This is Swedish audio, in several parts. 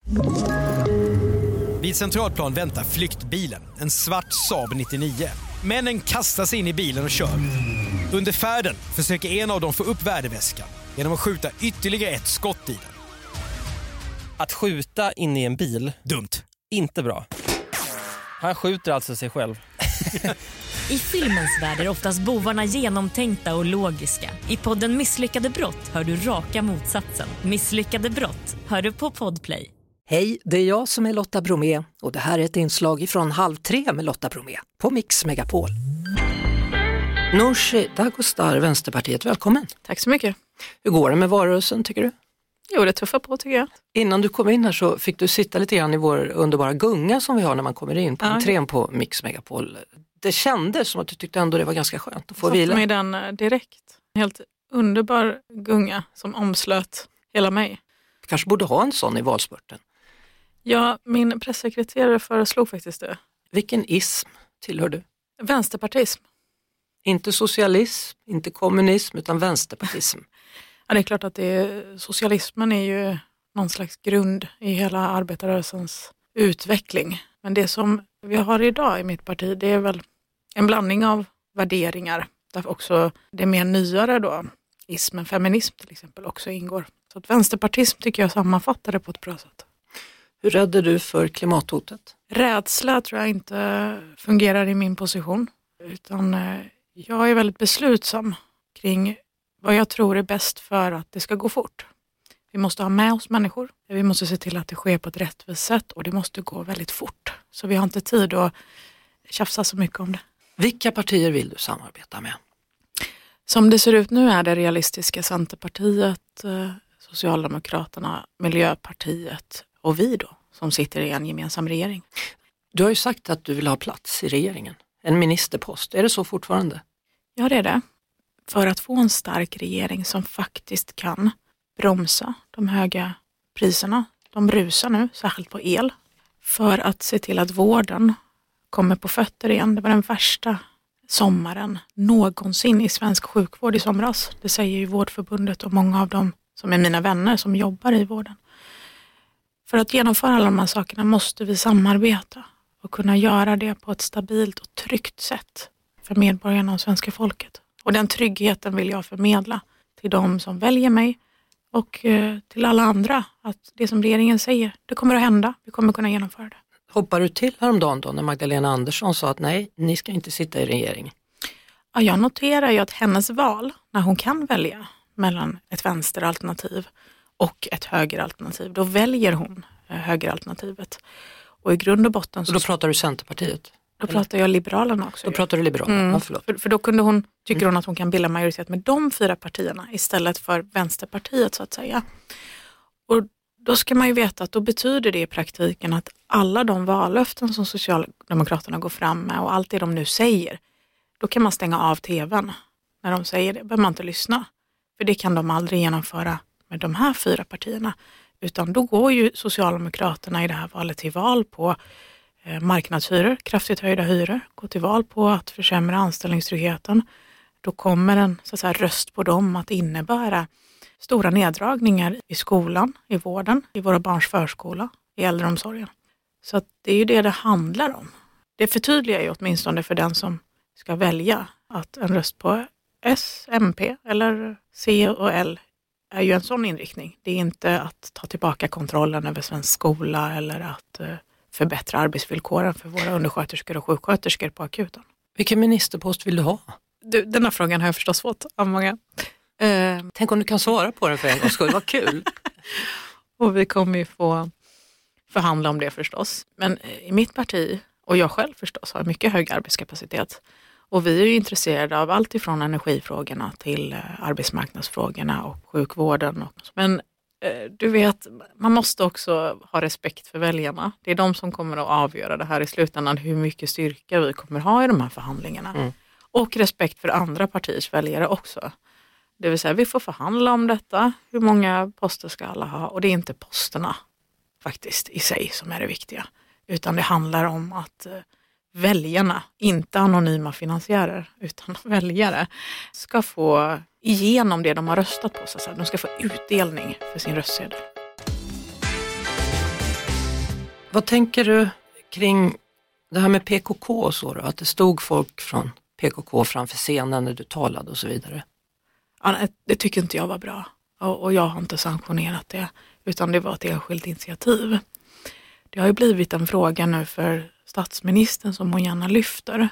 Vid Centralplan väntar flyktbilen, en svart Saab 99. Männen kastar sig in i bilen och kör. Under färden försöker en av dem få upp värdeväskan genom att skjuta ytterligare ett skott i den. Att skjuta in i en bil, dumt. Inte bra. Han skjuter alltså sig själv. I filmens värld är oftast bovarna genomtänkta och logiska. I podden Misslyckade brott hör du raka motsatsen. Misslyckade brott hör du på Podplay. Hej, det är jag som är Lotta Bromé och det här är ett inslag från 2:30 med Lotta Bromé på Mix Megapol. Nooshi Dadgostar, Vänsterpartiet, välkommen. Tack så mycket. Hur går det med valrörelsen tycker du? Jo, det tuffar på tycker jag. Innan du kom in här så fick du sitta lite grann i vår underbara gunga som vi har när man kommer in på entrén på Mix Megapol. Det kändes som att du tyckte ändå det var ganska skönt att få vila. Jag satte mig den direkt. Helt underbar gunga som omslöt hela mig. Du kanske borde ha en sån i valspurten. Ja, min pressekreterare föreslog faktiskt det. Vilken ism tillhör du? Vänsterpartism. Inte socialism, inte kommunism utan vänsterpartism. Ja, det är klart att socialismen är ju någon slags grund i hela arbetarrörelsens utveckling. Men det som vi har idag i mitt parti, det är väl en blandning av värderingar. Där också det mer nyare då, ismen, feminism till exempel, också ingår. Så att vänsterpartism tycker jag sammanfattar det på ett bra sätt. Hur räddar du för klimathotet? Rädsla tror jag inte fungerar i min position. Utan jag är väldigt beslutsam kring vad jag tror är bäst för att det ska gå fort. Vi måste ha med oss människor. Vi måste se till att det sker på ett rättvist sätt och det måste gå väldigt fort. Så vi har inte tid att tjafsa så mycket om det. Vilka partier vill du samarbeta med? Som det ser ut nu är det realistiska Centerpartiet, Socialdemokraterna, Miljöpartiet och vi då som sitter i en gemensam regering. Du har ju sagt att du vill ha plats i regeringen. En ministerpost. Är det så fortfarande? Ja, det är det. För att få en stark regering som faktiskt kan bromsa de höga priserna. De rusar nu, särskilt på el. För att se till att vården kommer på fötter igen. Det var den värsta sommaren någonsin i svensk sjukvård i somras. Det säger ju Vårdförbundet och många av dem som är mina vänner som jobbar i vården. För att genomföra alla de här sakerna måste vi samarbeta och kunna göra det på ett stabilt och tryggt sätt för medborgarna och svenska folket. Och den tryggheten vill jag förmedla till de som väljer mig och till alla andra. Att det som regeringen säger, det kommer att hända. Vi kommer kunna genomföra det. Hoppar du till häromdagen då när Magdalena Andersson sa att nej, ni ska inte sitta i regering? Ja, jag noterar ju att hennes val, när hon kan välja mellan ett vänsteralternativ och ett högeralternativ, då väljer hon högeralternativet. Och i grund och botten så... Och då pratar du Centerpartiet? Då pratar jag Liberalerna också. Då pratar du Liberalerna, ja, förlåt. För då kunde hon, tycker hon att hon kan bilda majoritet med de 4 partierna istället för Vänsterpartiet så att säga. Och då ska man ju veta att då betyder det i praktiken att alla de vallöften som Socialdemokraterna går fram med och allt det de nu säger, då kan man stänga av tvn när de säger det. Behöver man inte lyssna. För det kan de aldrig genomföra med de här 4 partierna. Utan då går ju Socialdemokraterna i det här valet till val på marknadshyror, kraftigt höjda hyror, gå till val på att försämra anställningstryggheten. Då kommer en så att säga, röst på dem att innebära stora neddragningar i skolan, i vården, i våra barns förskola, i äldreomsorgen. Så att det är ju det handlar om. Det förtydligar ju åtminstone för den som ska välja att en röst på S, MP eller C och L är ju en sån inriktning. Det är inte att ta tillbaka kontrollen över svensk skola eller att förbättra arbetsvillkoren för våra undersköterskor och sjuksköterskor på akuten. Vilken ministerpost vill du ha? Den här frågan har jag förstås fått av många. Tänk om du kan svara på den för en gång, skulle det vara kul. Och vi kommer ju få förhandla om det förstås. Men i mitt parti, och jag själv förstås, har mycket hög arbetskapacitet. Och vi är ju intresserade av allt ifrån energifrågorna till arbetsmarknadsfrågorna och sjukvården. Men du vet, man måste också ha respekt för väljarna. Det är de som kommer att avgöra det här i slutändan, hur mycket styrka vi kommer ha i de här förhandlingarna. Mm. Och respekt för andra partiers väljare också. Det vill säga, vi får förhandla om detta. Hur många poster ska alla ha? Och det är inte posterna faktiskt i sig som är det viktiga. Utan det handlar om att väljarna, inte anonyma finansiärer utan väljare, ska få igenom det de har röstat på. Så att de ska få utdelning för sin röstsedel. Vad tänker du kring det här med PKK och så då? Att det stod folk från PKK framför scenen när du talade och så vidare? Ja, det tycker inte jag var bra. Och jag har inte sanktionerat det. Utan det var ett enskilt initiativ. Det har ju blivit en fråga nu för statsministern som hon gärna lyfter.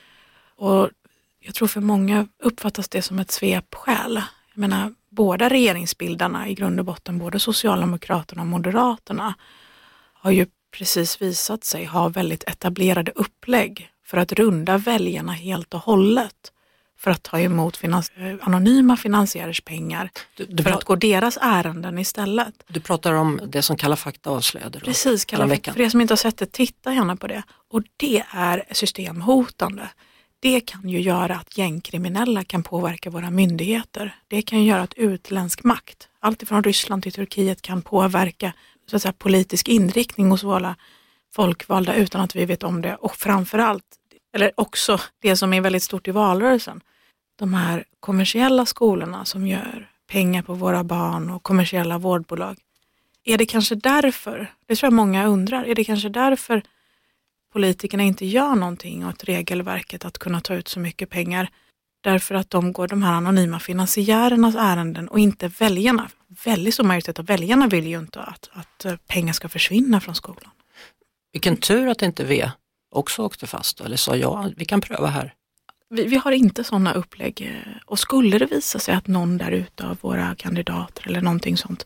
Och jag tror för många uppfattas det som ett svepskäl. Jag menar, båda regeringsbildarna i grund och botten, både Socialdemokraterna och Moderaterna, har ju precis visat sig ha väldigt etablerade upplägg för att runda väljarna helt och hållet. För att ta emot anonyma finansiärers pengar för att gå deras ärenden istället. Du pratar om det som Kalla fakta avslöjade då? Precis, Kalla fakta. För er som inte har sett det, titta gärna på det. Och det är systemhotande. Det kan ju göra att gängkriminella kan påverka våra myndigheter. Det kan göra att utländsk makt, allt ifrån Ryssland till Turkiet, kan påverka så att säga, politisk inriktning hos våra folkvalda utan att vi vet om det. Och framförallt, eller också det som är väldigt stort i valrörelsen, de här kommersiella skolorna som gör pengar på våra barn och kommersiella vårdbolag. Är det kanske därför, det tror jag många undrar, är det kanske därför politikerna inte gör någonting åt regelverket att kunna ta ut så mycket pengar? Därför att de går de här anonyma finansiärernas ärenden och inte väljarna. Väldigt stor majoritet av väljarna vill ju inte att pengar ska försvinna från skolan. Vilken tur att inte V också åkte fast eller sa ja, vi kan pröva här. Vi har inte sådana upplägg, och skulle det visa sig att någon där ute av våra kandidater eller någonting sånt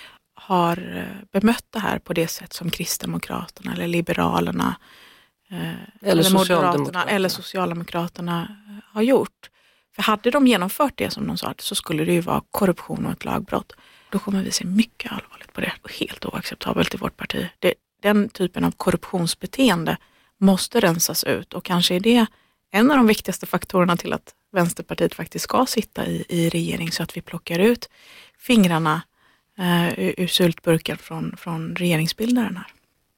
har bemött det här på det sätt som Kristdemokraterna eller Liberalerna eller Moderaterna eller Socialdemokraterna har gjort. För hade de genomfört det som de sa, så skulle det ju vara korruption och ett lagbrott. Då kommer vi se mycket allvarligt på det. Helt oacceptabelt i vårt parti. Den typen av korruptionsbeteende måste rensas ut, och kanske är det en av de viktigaste faktorerna till att Vänsterpartiet faktiskt ska sitta i regering, så att vi plockar ut fingrarna ur syltburken från regeringsbildaren här.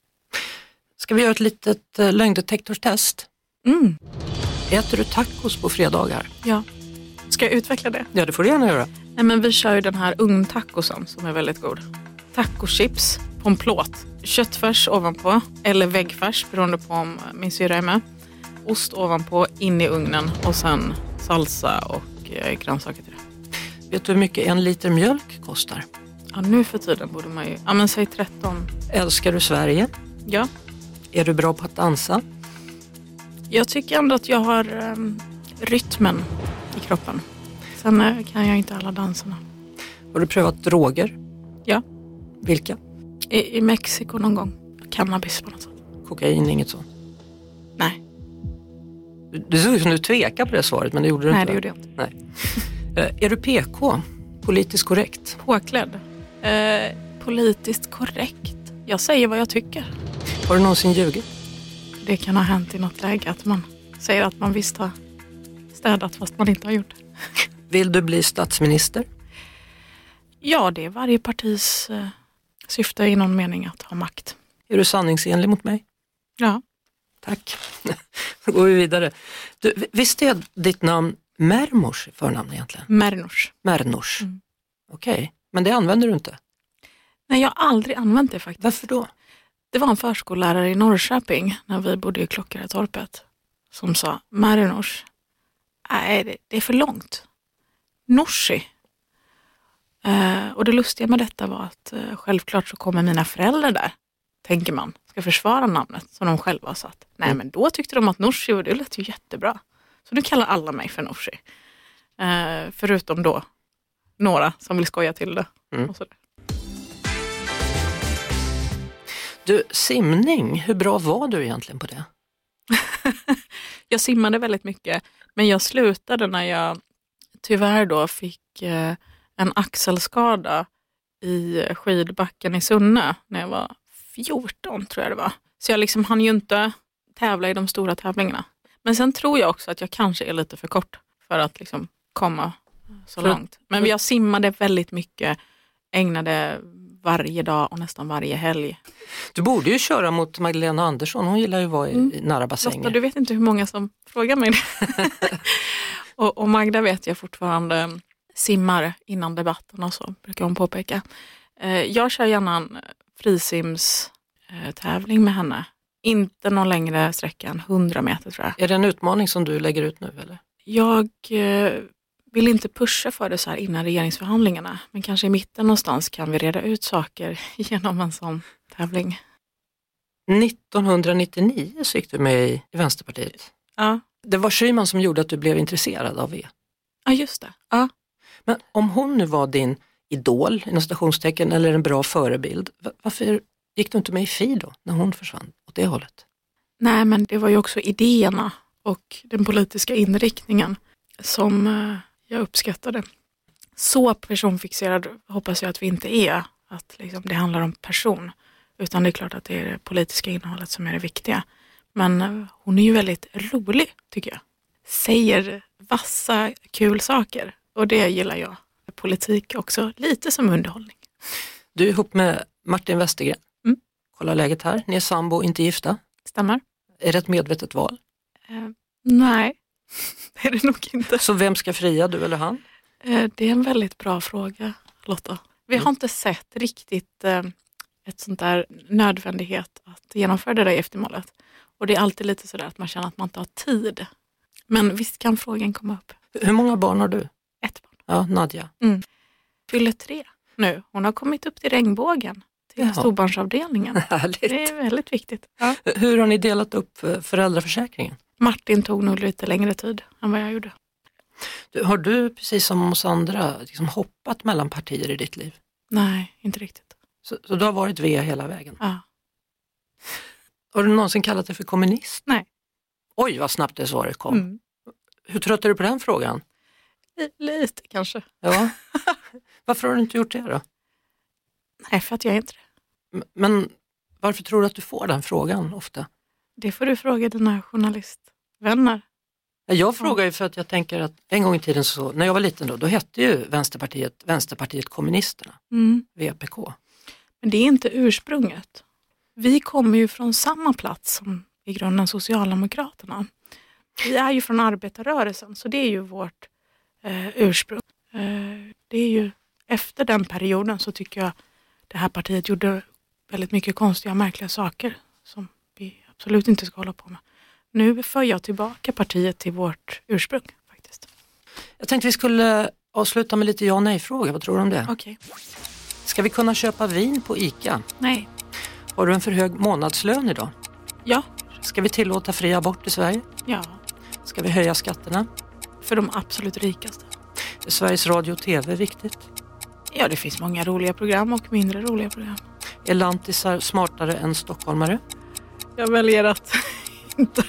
Ska vi göra ett litet lögndetektorstest? Mm. Äter du tacos på fredagar? Ja. Ska jag utveckla det? Ja, det får du gärna göra. Nej, men vi kör ju den här ugntacosen som är väldigt god. Tacochips på en plåt. Köttfärs ovanpå eller väggfärs beroende på om min syra är med. Ost ovanpå, in i ugnen och sen salsa och grönsaker till det. Vet du hur mycket 1 liter mjölk kostar? Ja, nu för tiden borde man ju... Ja, men säg 13. Älskar du Sverige? Ja. Är du bra på att dansa? Jag tycker ändå att jag har rytmen i kroppen. Sen kan jag inte alla danserna. Har du prövat droger? Ja. Vilka? I Mexiko någon gång. Cannabis på något sätt. Kokain, inget sånt? Nej. Du såg ut som du tvekar på det svaret, men det gjorde du inte. Nej, det gjorde jag inte. Nej. Är du PK? Politiskt korrekt? Påklädd. Politiskt korrekt. Jag säger vad jag tycker. Har du någonsin ljugit? Det kan ha hänt i något läge att man säger att man visst har städat fast man inte har gjort det. Vill du bli statsminister? Ja, det är varje partis syfte i någon mening att ha makt. Är du sanningsenlig mot mig? Ja. Tack. Då går vi vidare. Du, visst är ditt namn Mermors i förnamn egentligen? Mernors. Mernors. Okej. Men det använder du inte? Nej, jag har aldrig använt det faktiskt. Varför då? Det var en förskollärare i Norrköping när vi bodde i Klockaretorpet som sa, Mernors, nej det är för långt. Norsi. Och det lustiga med detta var att självklart så kommer mina föräldrar där, tänker man, ska försvara namnet som de själva har satt. Nej, men då tyckte de att Norsi, och det lät ju jättebra. Så nu kallar alla mig för Norsi. Förutom då några som vill skoja till det. Och sådär. Du, simning, hur bra var du egentligen på det? Jag simmade väldigt mycket, men jag slutade när jag tyvärr då fick en axelskada i skidbacken i Sunne när jag var 14 tror jag det var. Så jag liksom hann ju inte tävla i de stora tävlingarna. Men sen tror jag också att jag kanske är lite för kort för att liksom komma så långt. Men jag simmade väldigt mycket, ägnade varje dag och nästan varje helg. Du borde ju köra mot Magdalena Andersson. Hon gillar ju att vara i nära bassänger. Lotta, du vet inte hur många som frågar mig det. och Magda vet jag fortfarande simmar innan debatten och så, brukar hon påpeka. Jag kör gärna en frisims tävling med henne. Inte någon längre sträcka än 100 meter tror jag. Är det en utmaning som du lägger ut nu eller? Jag vill inte pusha för det så här innan regeringsförhandlingarna. Men kanske i mitten någonstans kan vi reda ut saker genom en sån tävling. 1999 så gick du med i Vänsterpartiet. Ja. Det var Schyman som gjorde att du blev intresserad av V. Ja, just det. Ja. Men om hon nu var din idol, inom stationstecken, eller en bra förebild, varför gick du inte med i Fi då, när hon försvann åt det hållet? Nej, men det var ju också idéerna och den politiska inriktningen som jag uppskattade. Så personfixerad hoppas jag att vi inte är, att liksom det handlar om person, utan det är klart att det är det politiska innehållet som är det viktiga. Men hon är ju väldigt rolig, tycker jag. Säger vassa, kul saker, och det gillar jag. Politik också, lite som underhållning. Du är ihop med Martin Westergren. Mm. Kolla läget här, ni är sambo, inte gifta. Stämmer. Är det ett medvetet val? Nej, det är det nog inte. Så vem ska fria, du eller han? Det är en väldigt bra fråga, Lotta. Vi har inte sett riktigt ett sånt där nödvändighet att genomföra det där eftermålet. Och det är alltid lite sådär att man känner att man inte har tid. Men visst kan frågan komma upp. Hur många barn har du? 1 barn. Ja, Nadja. Fyller 3 nu. Hon har kommit upp till regnbågen. Till storbarnsavdelningen. Härligt. Det är väldigt viktigt. Ja. Hur har ni delat upp föräldraförsäkringen? Martin tog nog lite längre tid än vad jag gjorde. Har du, precis som oss andra, liksom hoppat mellan partier i ditt liv? Nej, inte riktigt. Så du har varit V hela vägen? Ja. Har du någonsin kallat dig för kommunist? Nej. Oj, vad snabbt det svaret kom. Hur trött är du på den frågan? Lite kanske. Ja. Varför har du inte gjort det då? Nej, för att jag är inte det. Men varför tror du att du får den frågan ofta? Det får du fråga dina journalistvänner. Jag frågar ju för att jag tänker att en gång i tiden så, när jag var liten då hette ju Vänsterpartiet Kommunisterna, VPK. Men det är inte ursprunget. Vi kommer ju från samma plats som i grunden Socialdemokraterna. Vi är ju från arbetarrörelsen, så det är ju vårt ursprung. Det är ju efter den perioden så tycker jag det här partiet gjorde väldigt mycket konstiga och märkliga saker som vi absolut inte ska hålla på med. Nu för jag tillbaka partiet till vårt ursprung faktiskt. Jag tänkte vi skulle avsluta med lite ja- och nej-fråga. Vad tror du om det? Okej. Ska vi kunna köpa vin på ICA? Nej. Har du en för hög månadslön idag? Ja. Ska vi tillåta fri abort i Sverige? Ja. Ska vi höja skatterna? För de absolut rikaste. Är Sveriges Radio och TV viktigt? Ja, det finns många roliga program och mindre roliga program. Är lantisar smartare än stockholmare? Jag väljer att inte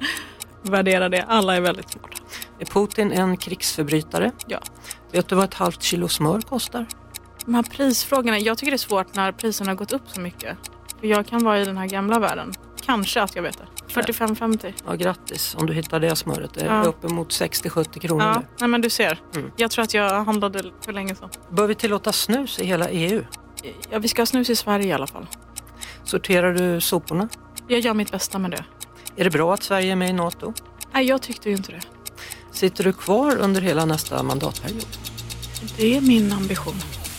värdera det. Alla är väldigt smarta. Är Putin en krigsförbrytare? Ja. Vet du vad ett halvt kilo smör kostar? De här prisfrågorna, jag tycker det är svårt när priserna har gått upp så mycket. För jag kan vara i den här gamla världen. Kanske att jag vet det. 45-50. Ja, grattis om du hittar det smöret. Det är uppemot 60-70 kronor ja. nu. Nej, men du ser. Jag tror att jag handlade för länge sedan. Bör vi tillåta snus i hela EU? Ja, vi ska ha snus i Sverige i alla fall. Sorterar du soporna? Jag gör mitt bästa med det. Är det bra att Sverige är med i NATO? Nej, jag tyckte ju inte det. Sitter du kvar under hela nästa mandatperiod? Det är min ambition.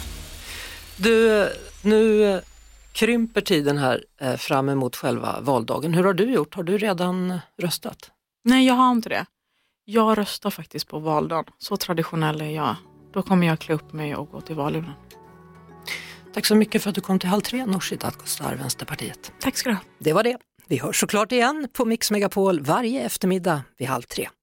Du, nu krymper tiden här fram emot själva valdagen. Hur har du gjort? Har du redan röstat? Nej, jag har inte det. Jag röstar faktiskt på valdagen. Så traditionell är jag. Då kommer jag klä upp mig och gå till valurnan. Tack så mycket för att du kom till Halv 3, Nooshi Dadgostar, Vänsterpartiet. Tack ska du ha. Det var det. Vi hörs såklart igen på Mix Megapol varje eftermiddag vid 14:30.